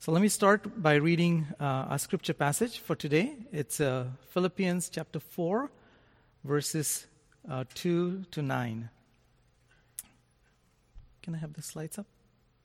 So let me start by reading our scripture passage for today. It's Philippians chapter 4, verses 2 to 9. Can I have the slides up?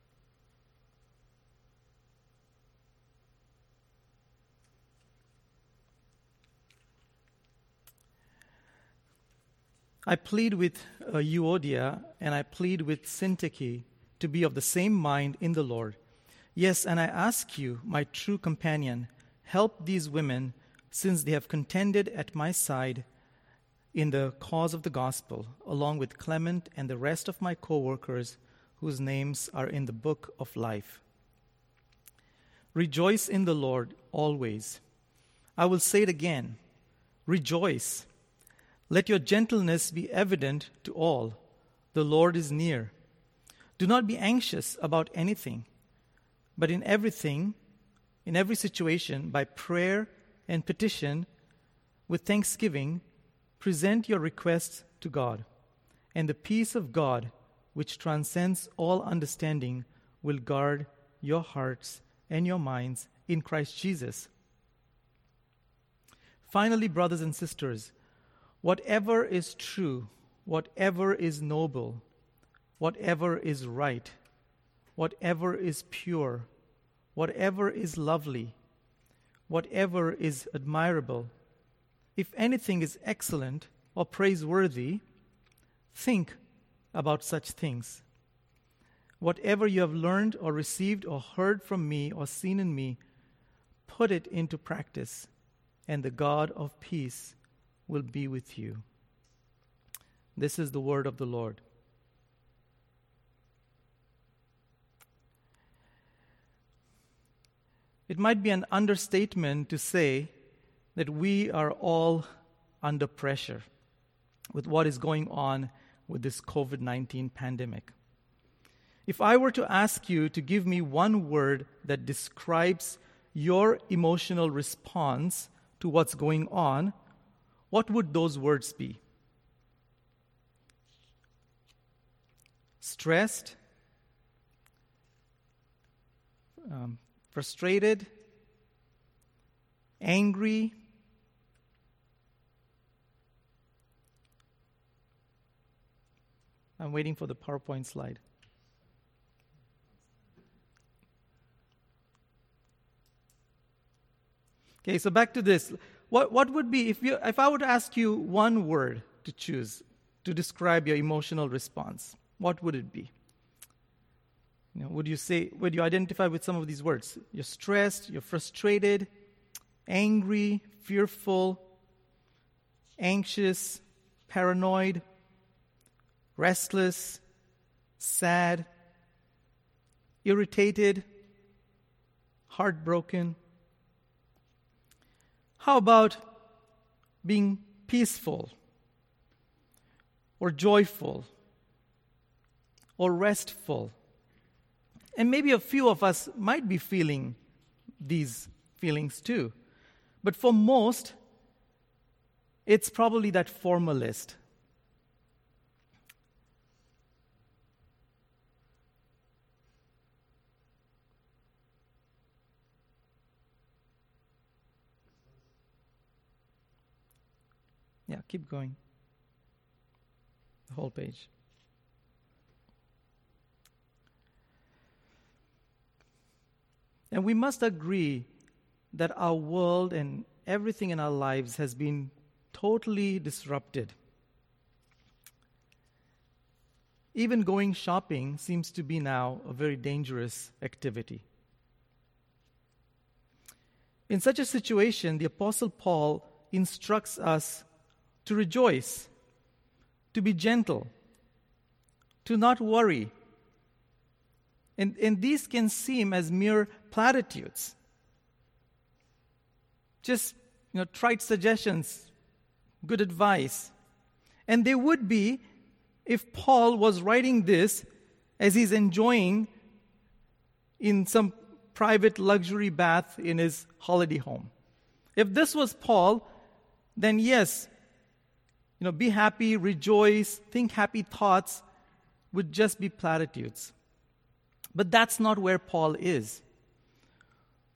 I plead with Euodia and I plead with Syntyche to be of the same mind in the Lord. Yes, and I ask you, my true companion, help these women, since they have contended at my side in the cause of the gospel, along with Clement and the rest of my co-workers, whose names are in the book of life. Rejoice in the Lord always. I will say it again, rejoice. Let your gentleness be evident to all. The Lord is near. Do not be anxious about anything, but in every situation, by prayer and petition, with thanksgiving, present your requests to God. And the peace of God, which transcends all understanding, will guard your hearts and your minds in Christ Jesus. Finally, brothers and sisters, whatever is true, whatever is noble, whatever is right, whatever is pure, whatever is lovely, whatever is admirable, if anything is excellent or praiseworthy, think about such things. Whatever you have learned or received or heard from me or seen in me, put it into practice, and the God of peace will be with you. This is the word of the Lord. It might be an understatement to say that we are all under pressure with what is going on with this COVID-19 pandemic. If I were to ask you to give me one word that describes your emotional response to what's going on, what would those words be? Stressed, frustrated, angry, I'm waiting for the PowerPoint slide. Okay, so back to this. What would be, if I were to ask you one word to choose to describe your emotional response, what would it be? Would you identify with some of these words? You're stressed, you're frustrated, angry, fearful, anxious, paranoid, restless, sad, irritated, heartbroken. How about being peaceful, or joyful, or restful? And maybe a few of us might be feeling these feelings too. But for most, it's probably that formalist. Yeah, keep going. The whole page. And we must agree that our world and everything in our lives has been totally disrupted. Even going shopping seems to be now a very dangerous activity. In such a situation, the Apostle Paul instructs us to rejoice, to be gentle, to not worry. And these can seem as mere platitudes. Just, trite suggestions, good advice. And they would be if Paul was writing this as he's enjoying in some private luxury bath in his holiday home. If this was Paul, then yes, be happy, rejoice, think happy thoughts would just be platitudes. But that's not where Paul is.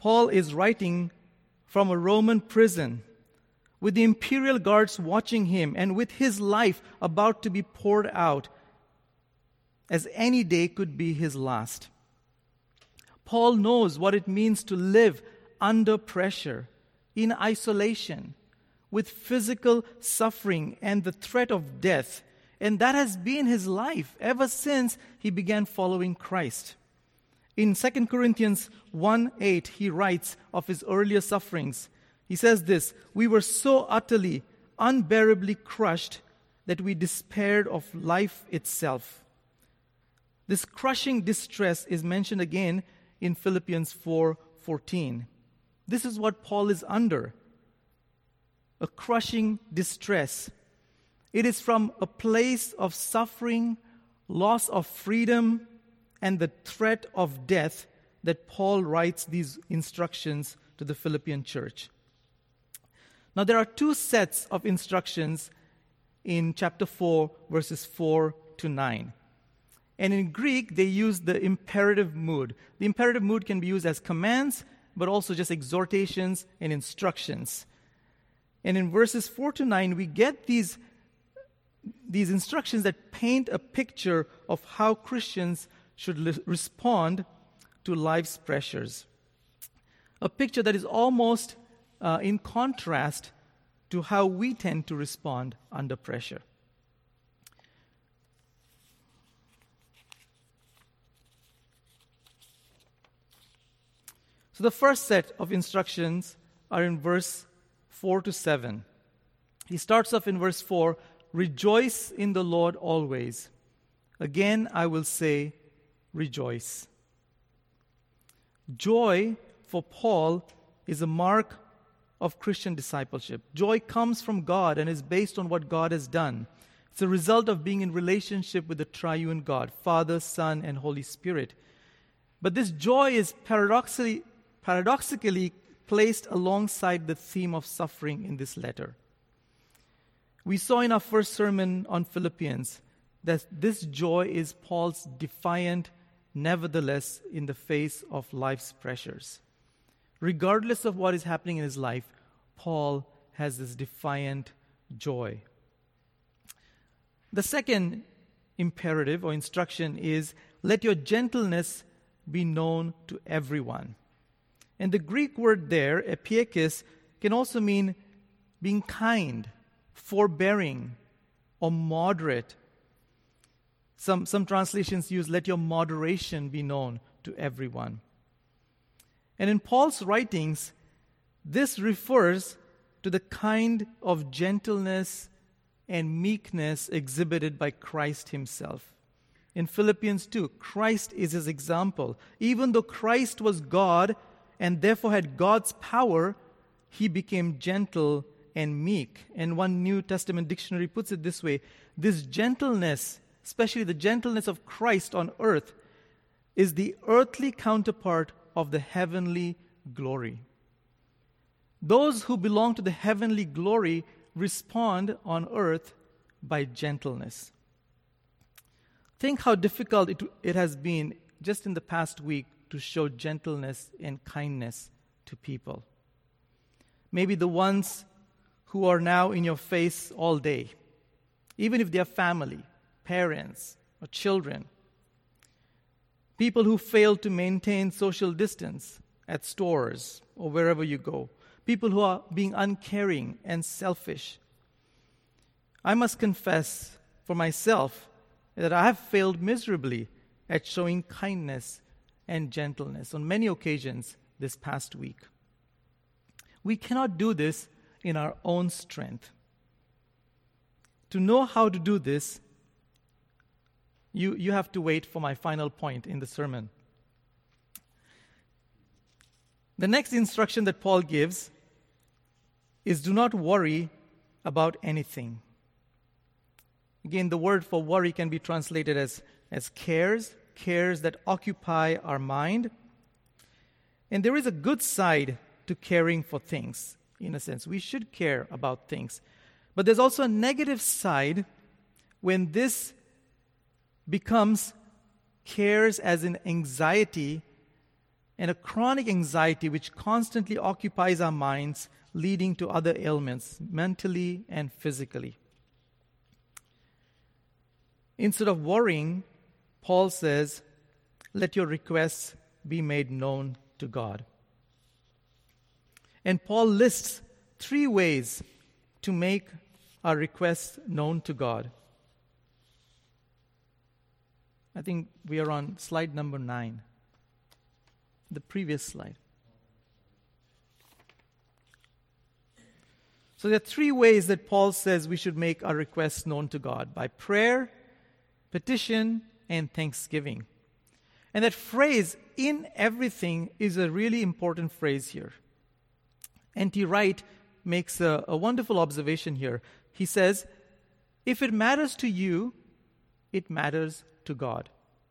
Paul is writing from a Roman prison with the imperial guards watching him and with his life about to be poured out, as any day could be his last. Paul knows what it means to live under pressure, in isolation, with physical suffering and the threat of death. And that has been his life ever since he began following Christ. In 2 Corinthians 1:8, he writes of his earlier sufferings. He says this, "We were so utterly, unbearably crushed that we despaired of life itself." This crushing distress is mentioned again in Philippians 4:14. This is what Paul is under, a crushing distress. It is from a place of suffering, loss of freedom, and the threat of death that Paul writes these instructions to the Philippian church. Now, there are two sets of instructions in chapter 4, verses 4 to 9. And in Greek, they use the imperative mood. The imperative mood can be used as commands, but also just exhortations and instructions. And in verses 4 to 9, we get these instructions that paint a picture of how Christians should respond to life's pressures. A picture that is almost in contrast to how we tend to respond under pressure. So the first set of instructions are in verse 4 to 7. He starts off in verse 4, "Rejoice in the Lord always. Again I will say, rejoice." Joy for Paul is a mark of Christian discipleship. Joy comes from God and is based on what God has done. It's a result of being in relationship with the triune God, Father, Son, and Holy Spirit. But this joy is paradoxically placed alongside the theme of suffering in this letter. We saw in our first sermon on Philippians that this joy is Paul's defiant nevertheless in the face of life's pressures. Regardless of what is happening in his life, Paul has this defiant joy. The second imperative or instruction is, "Let your gentleness be known to everyone." And the Greek word there, epiekis, can also mean being kind, forbearing, or moderate. Some translations use, "Let your moderation be known to everyone." And in Paul's writings, this refers to the kind of gentleness and meekness exhibited by Christ himself. In Philippians 2, Christ is his example. Even though Christ was God and therefore had God's power, he became gentle and meek. And one New Testament dictionary puts it this way: this gentleness, especially the gentleness of Christ on earth, is the earthly counterpart of the heavenly glory. Those who belong to the heavenly glory respond on earth by gentleness. Think how difficult it has been just in the past week to show gentleness and kindness to people. Maybe the ones who are now in your face all day, even if they are family, parents, or children. People who fail to maintain social distance at stores or wherever you go. People who are being uncaring and selfish. I must confess for myself that I have failed miserably at showing kindness and gentleness on many occasions this past week. We cannot do this in our own strength. To know how to do this, you have to wait for my final point in the sermon. The next instruction that Paul gives is, do not worry about anything. Again, the word for worry can be translated as cares that occupy our mind. And there is a good side to caring for things, in a sense. We should care about things. But there's also a negative side when this becomes cares as in anxiety and a chronic anxiety which constantly occupies our minds, leading to other ailments, mentally and physically. Instead of worrying, Paul says, let your requests be made known to God. And Paul lists 3 ways to make our requests known to God. I think we are on slide number 9, the previous slide. So there are 3 ways that Paul says we should make our requests known to God: by prayer, petition, and thanksgiving. And that phrase, in everything, is a really important phrase here. N.T. Wright makes a wonderful observation here. He says, if it matters to you, it matters to God.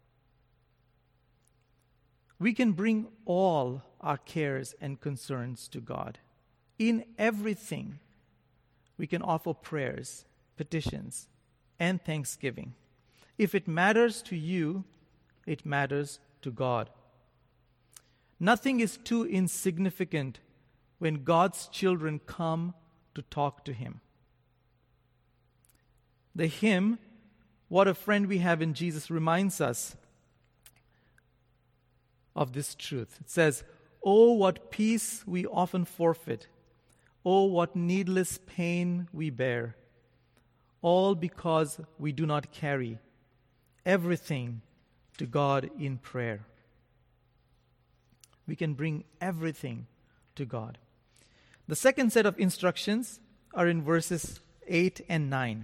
We can bring all our cares and concerns to God. In everything, we can offer prayers, petitions, and thanksgiving. If it matters to you, it matters to God. Nothing is too insignificant when God's children come to talk to Him. The hymn, "What a Friend We Have in Jesus," reminds us of this truth. It says, "Oh, what peace we often forfeit. Oh, what needless pain we bear. All because we do not carry everything to God in prayer." We can bring everything to God. The second set of instructions are in verses 8 and 9.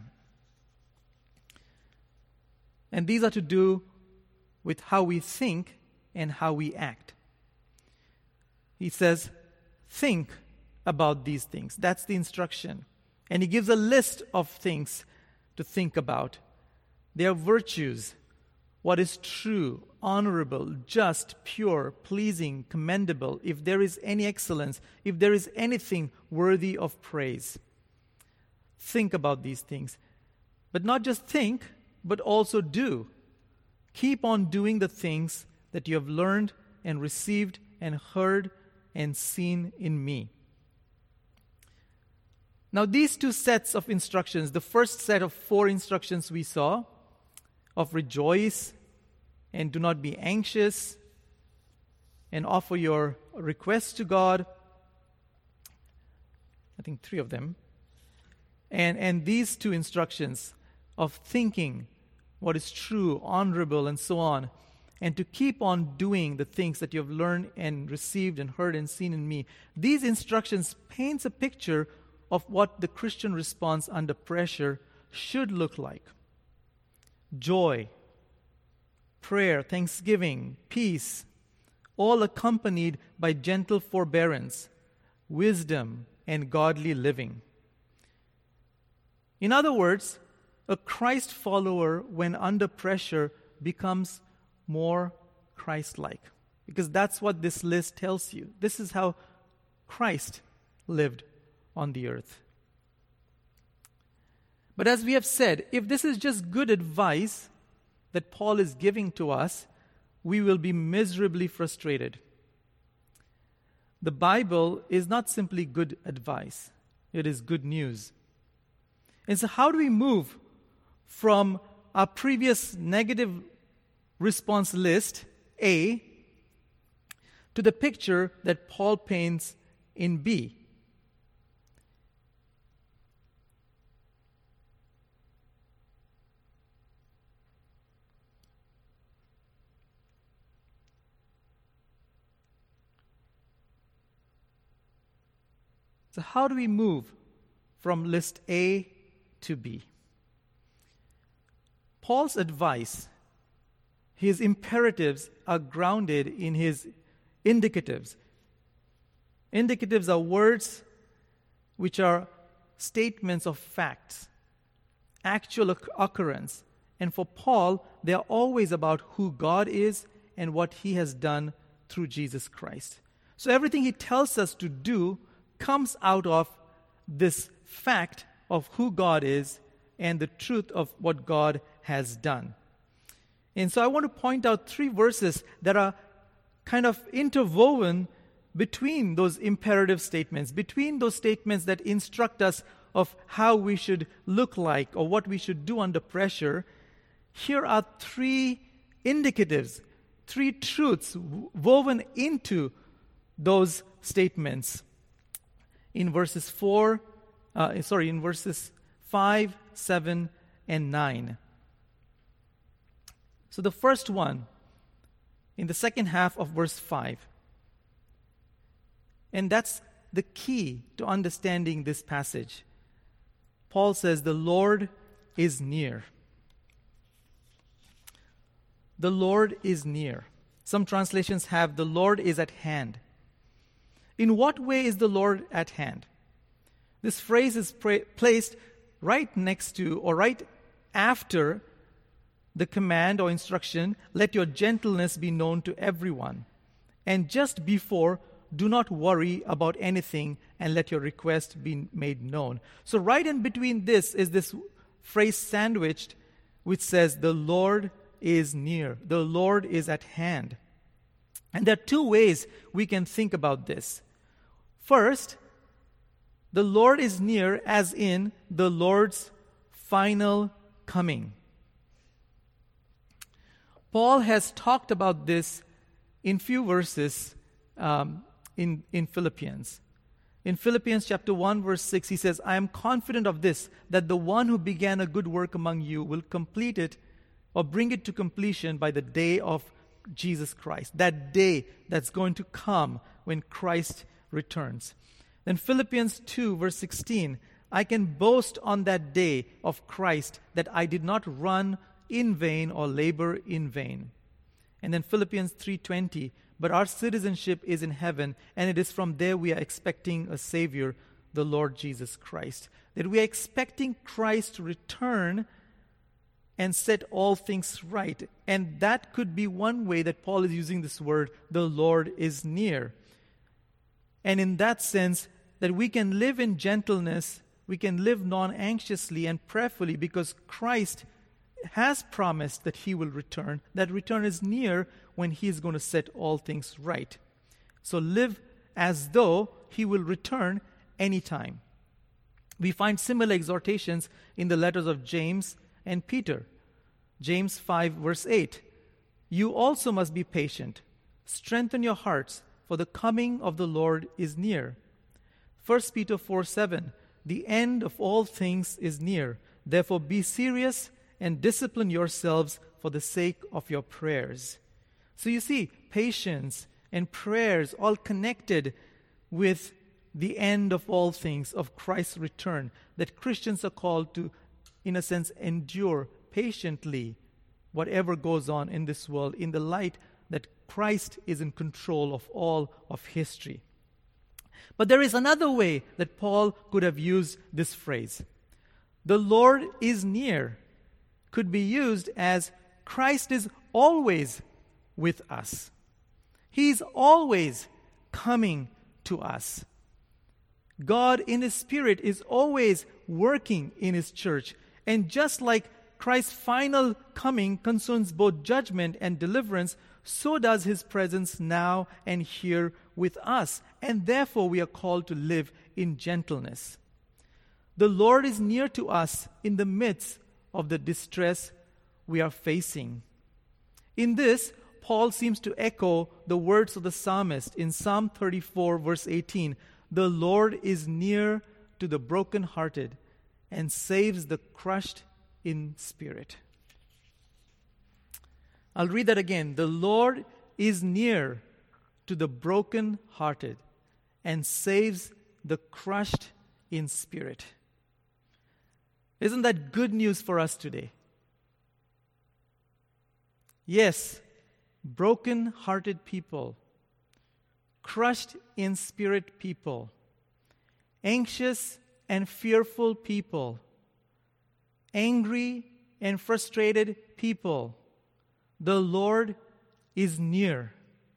And these are to do with how we think and how we act. He says, think about these things. That's the instruction. And he gives a list of things to think about. They are virtues: what is true, honorable, just, pure, pleasing, commendable, if there is any excellence, if there is anything worthy of praise. Think about these things. But not just think, but also do. Keep on doing the things that you have learned and received and heard and seen in me. Now, these 2 sets of instructions, the first set of 4 instructions we saw, of rejoice and do not be anxious and offer your requests to God, I think 3 of them, and these 2 instructions of thinking what is true, honorable, and so on, and to keep on doing the things that you have learned and received and heard and seen in me. These instructions paints a picture of what the Christian response under pressure should look like. Joy, prayer, thanksgiving, peace, all accompanied by gentle forbearance, wisdom, and godly living. In other words, a Christ follower, when under pressure, becomes more Christ-like. Because that's what this list tells you. This is how Christ lived on the earth. But as we have said, if this is just good advice that Paul is giving to us, we will be miserably frustrated. The Bible is not simply good advice. It is good news. And so how do we move from our previous negative response list, A, to the picture that Paul paints in B? So how do we move from list A to B? Paul's advice, his imperatives, are grounded in his indicatives. Indicatives are words which are statements of facts, actual occurrence. And for Paul, they are always about who God is and what He has done through Jesus Christ. So everything he tells us to do comes out of this fact of who God is and the truth of what God has done. And so I want to point out 3 verses that are kind of interwoven between those imperative statements, between those statements that instruct us of how we should look like or what we should do under pressure. Here are three indicatives, three truths woven into those statements in verses 5, 7, and 9. So the first one, in the second half of verse 5. And that's the key to understanding this passage. Paul says, the Lord is near. The Lord is near. Some translations have, the Lord is at hand. In what way is the Lord at hand? This phrase is placed right next to or right after the command or instruction, let your gentleness be known to everyone. And just before, do not worry about anything and let your request be made known. So right in between this is this phrase sandwiched, which says, the Lord is near. The Lord is at hand. And there are two ways we can think about this. First, the Lord is near as in the Lord's final coming. Paul has talked about this in few verses in Philippians. In Philippians chapter 1, verse 6, he says, I am confident of this, that the one who began a good work among you will complete it or bring it to completion by the day of Jesus Christ. That day that's going to come when Christ returns. Then Philippians 2, verse 16, I can boast on that day of Christ that I did not run in vain or labor in vain. And then Philippians 3:20, but our citizenship is in heaven, and it is from there we are expecting a Savior, the Lord Jesus Christ. That we are expecting Christ to return and set all things right. And that could be one way that Paul is using this word, the Lord is near. And in that sense, that we can live in gentleness, we can live non-anxiously and prayerfully because Christ has promised that he will return. That return is near when he is going to set all things right. So live as though he will return anytime. We find similar exhortations in the letters of James and Peter. James 5, verse 8. You also must be patient. Strengthen your hearts, for the coming of the Lord is near. 1 Peter 4, 7. The end of all things is near. Therefore be serious and discipline yourselves for the sake of your prayers. So you see, patience and prayers all connected with the end of all things, of Christ's return, that Christians are called to, in a sense, endure patiently whatever goes on in this world in the light that Christ is in control of all of history. But there is another way that Paul could have used this phrase. The Lord is near could be used as Christ is always with us. He's always coming to us. God in His Spirit is always working in His church. And just like Christ's final coming concerns both judgment and deliverance, so does His presence now and here with us. And therefore we are called to live in gentleness. The Lord is near to us in the midst of the distress we are facing. In this, Paul seems to echo the words of the psalmist in Psalm 34, verse 18. The Lord is near to the brokenhearted and saves the crushed in spirit. I'll read that again. The Lord is near to the brokenhearted and saves the crushed in spirit. Isn't that good news for us today? Yes, broken-hearted people, crushed in spirit people, anxious and fearful people, angry and frustrated people, the Lord is near.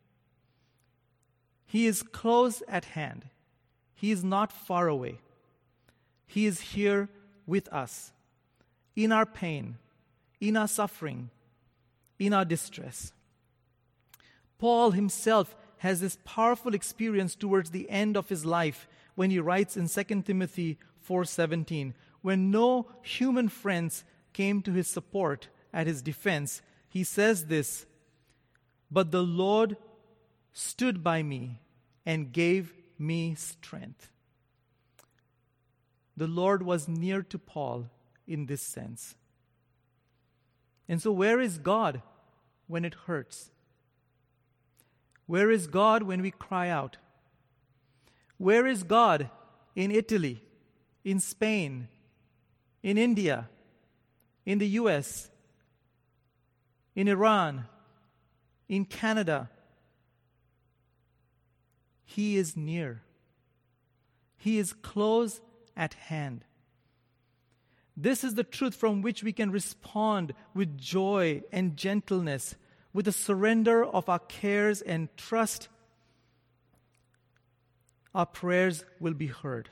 He is close at hand. He is not far away. He is here with us, in our pain, in our suffering, in our distress. Paul himself has this powerful experience towards the end of his life when he writes in 2 Timothy 4:17, when no human friends came to his support at his defense, he says this, "But the Lord stood by me and gave me strength." The Lord was near to Paul in this sense. And so where is God when it hurts? Where is God when we cry out? Where is God in Italy, in Spain, in India, in the US, in Iran, in Canada? He is near. He is close at hand. This is the truth from which we can respond with joy and gentleness, with a surrender of our cares and trust. Our prayers will be heard.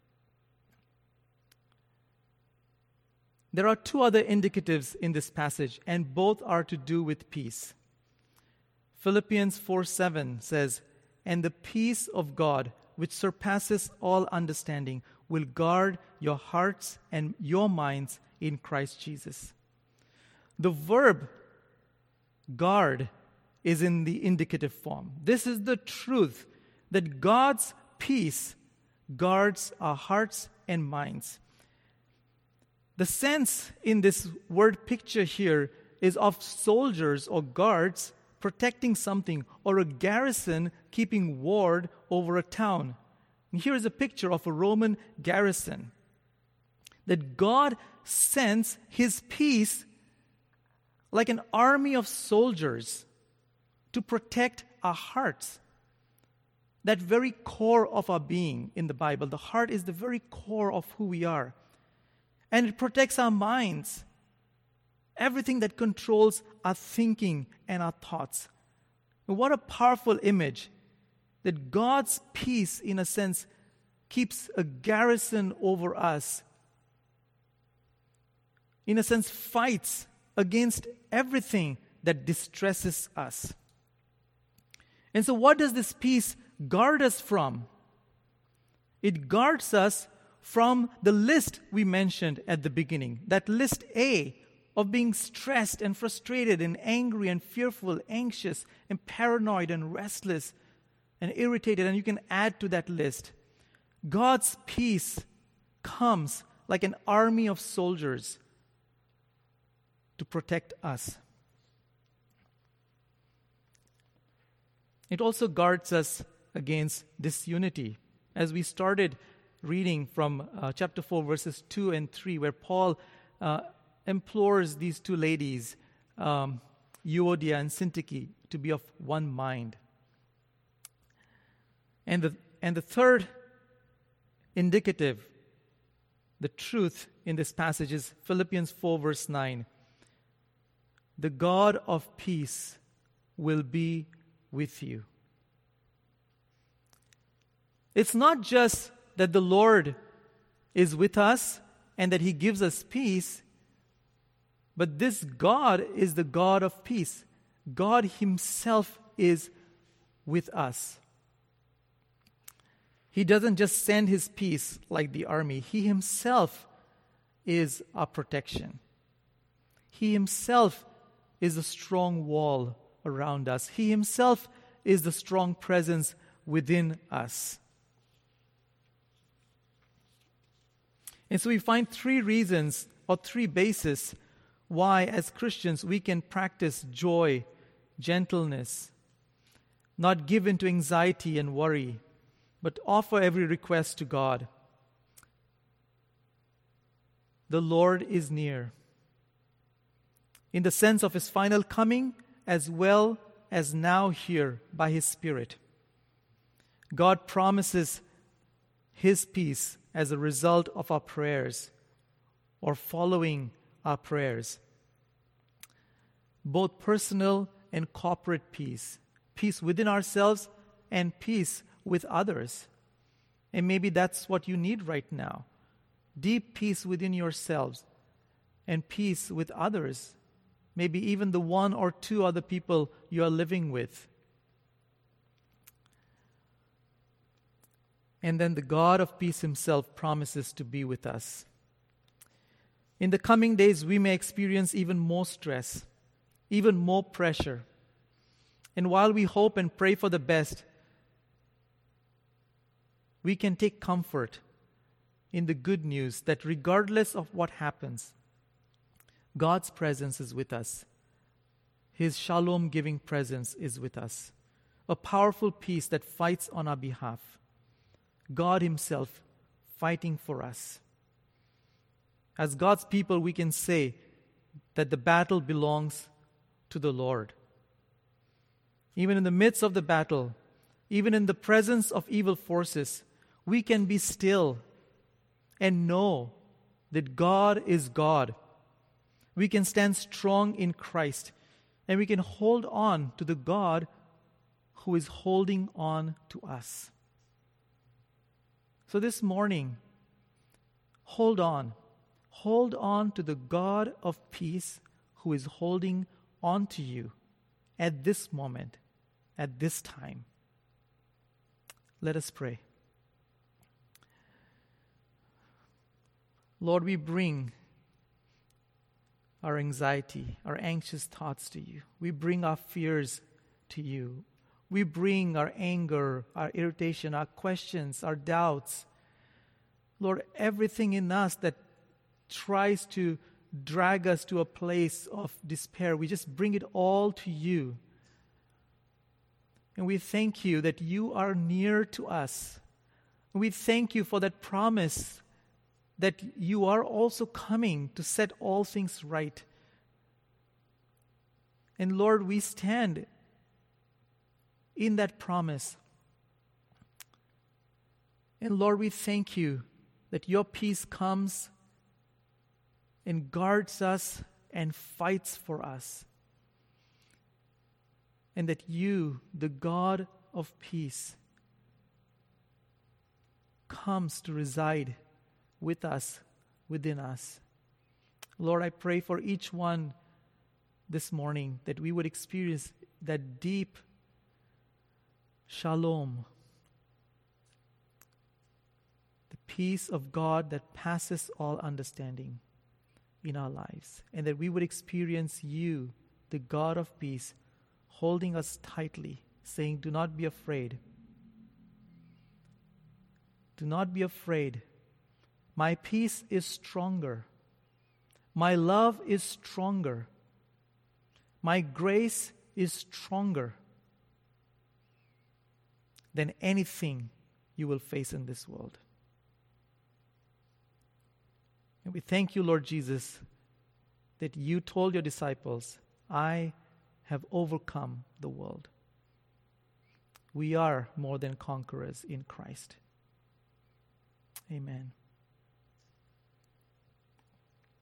There are two other indicatives in this passage, and both are to do with peace. Philippians 4:7 says, "And the peace of God, which surpasses all understanding, will guard your hearts and your minds in Christ Jesus." The verb guard is in the indicative form. This is the truth that God's peace guards our hearts and minds. The sense in this word picture here is of soldiers or guards protecting something, or a garrison keeping ward over a town. And here is a picture of a Roman garrison. That God sends His peace like an army of soldiers to protect our hearts. That very core of our being in the Bible. The heart is the very core of who we are. And it protects our minds. Everything that controls our thinking and our thoughts. And what a powerful image that God's peace, in a sense, keeps a garrison over us. In a sense, fights against everything that distresses us. And so what does this peace guard us from? It guards us from the list we mentioned at the beginning. That list A of being stressed and frustrated and angry and fearful, anxious and paranoid and restless and irritated. And you can add to that list. God's peace comes like an army of soldiers to protect us. It also guards us against disunity. As we started reading from chapter 4, verses 2 and 3, where Paul implores these two ladies, Euodia and Syntyche, to be of one mind. And the third indicative, the truth in this passage is Philippians 4, verse 9. The God of peace will be with you. It's not just that the Lord is with us and that He gives us peace, but this God is the God of peace. God Himself is with us. He doesn't just send His peace like the army. He Himself is our protection. He Himself is a strong wall around us. He Himself is the strong presence within us. And so we find three reasons or three bases why, as Christians, we can practice joy, gentleness, not give in to anxiety and worry, but offer every request to God. The Lord is near, in the sense of His final coming, as well as now here by His Spirit. God promises His peace as a result of our prayers or following our prayers. Both personal and corporate peace. Peace within ourselves and peace with others. And maybe that's what you need right now. Deep peace within yourselves and peace with others. Maybe even the one or two other people you are living with. And then the God of peace himself promises to be with us. In the coming days, we may experience even more stress, even more pressure. And while we hope and pray for the best, we can take comfort in the good news that regardless of what happens, God's presence is with us. His shalom-giving presence is with us. A powerful peace that fights on our behalf. God himself fighting for us. As God's people, we can say that the battle belongs to the Lord. Even in the midst of the battle, even in the presence of evil forces, we can be still and know that God is God. We can stand strong in Christ, and we can hold on to the God who is holding on to us. So this morning, hold on. Hold on to the God of peace who is holding on to you at this moment, at this time. Let us pray. Lord, we bring our anxiety, our anxious thoughts to you. We bring our fears to you. We bring our anger, our irritation, our questions, our doubts. Lord, everything in us that tries to drag us to a place of despair, we just bring it all to you. And we thank you that you are near to us. We thank you for that promise that you are also coming to set all things right. And Lord, we stand in that promise. And Lord, we thank you that your peace comes and guards us and fights for us. And that you, the God of peace, comes to reside with us, within us. Lord, I pray for each one this morning that we would experience that deep shalom, the peace of God that passes all understanding in our lives, and that we would experience you, the God of peace, holding us tightly, saying, do not be afraid. Do not be afraid. My peace is stronger. My love is stronger. My grace is stronger than anything you will face in this world. And we thank you, Lord Jesus, that you told your disciples, I have overcome the world. We are more than conquerors in Christ. Amen.